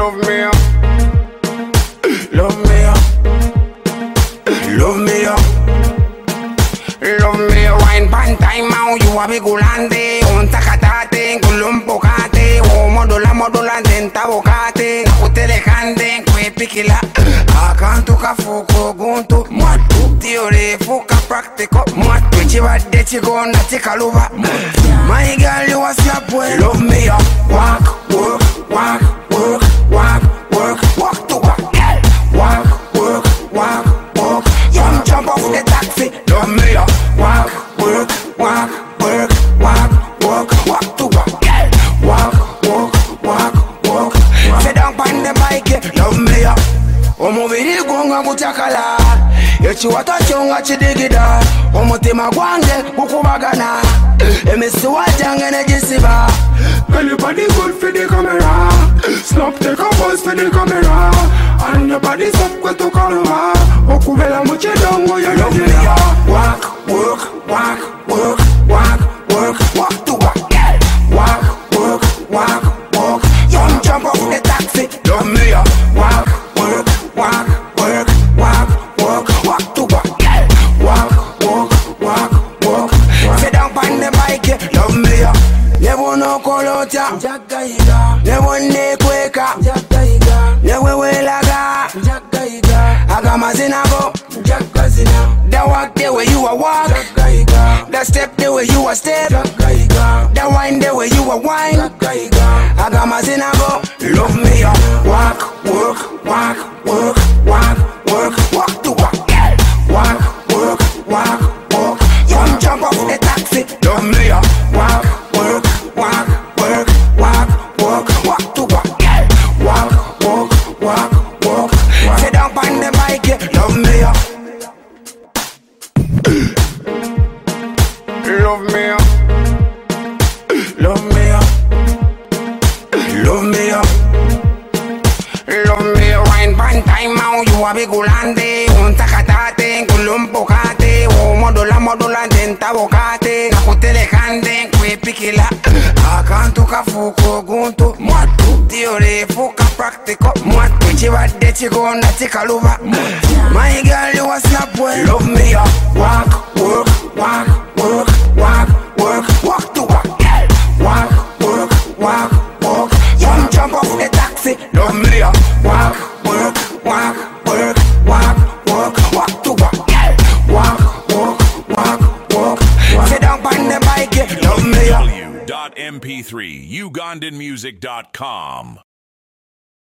Love me, love me, love me, love me. Wine pan time out, you a bigulante. Un tacatate, culumpocate. O modula, denta bocate. Usted dejande, kwe pikila. Akantu kafuko guntu. Mwatu, teore, fuka practico. Mwatu, chiva de chigo, nati kaluba. My girl, you a slap well. Love me, walk, work, walk, work, walk, work, walk to walk. Walk, work, walk, walk. Young jump off the taxi. Love me, walk, work, walk, work, walk, walk, walk to walk. Walk, walk, walk, walk. Sit down on the bike. Love me, omubiri gonga butakala. Echiwata chonga chidigida. Omutima gwange kukubagana. Emisi wajange nejisiba. Girl, your body good for the camera. Snap take a pose for the camera. And your body up with the color. Okuvela muche dongo ya love me. Walk, work, walk, work, walk, work, walk to walk. Walk, work, walk, walk. Young jump off the taxi. Love me. Walk, work, walk, work, walk, work, walk to walk. Walk, walk, walk, walk. Sit down on the bike. Love me. Never no kolota. Never ne kweka. Never welaga. Aga mazinago. That walk the way you a walk. That step the way you a step. That wine the way you a wine. Aga mazinago. Love me up. Walk, work, walk, work, walk, work, walk to walk. Walk, work, walk, walk. Young jump off the taxi. Love me up. Walk, work, walk, work, walk, walk, walk to walk. Walk, walk, walk, walk. Sit down on the bike. Love me up. Love me up. Love me up. Love me up. Love me. Wine pan time out, you a bigulante. Un tacatate, culumpocate. O modula, denta bocate. Usted dejande, kwe pikila. Akantu kafuko guntu. Mwatu, teore, fuka practico. Mwatu, chiva de chigo, nati kaluba. My girl, you a snap well. Love me up. Walk, work, walk, work, walk, work, walk to walk. Walk, work, walk, walk. Young jump off the taxi. Love me up. Walk, work, walk, work, walk, work, walk to walk. Walk, walk, walk, walk. Sit down on the bike. Love me up. www.mp3ugandanmusic.com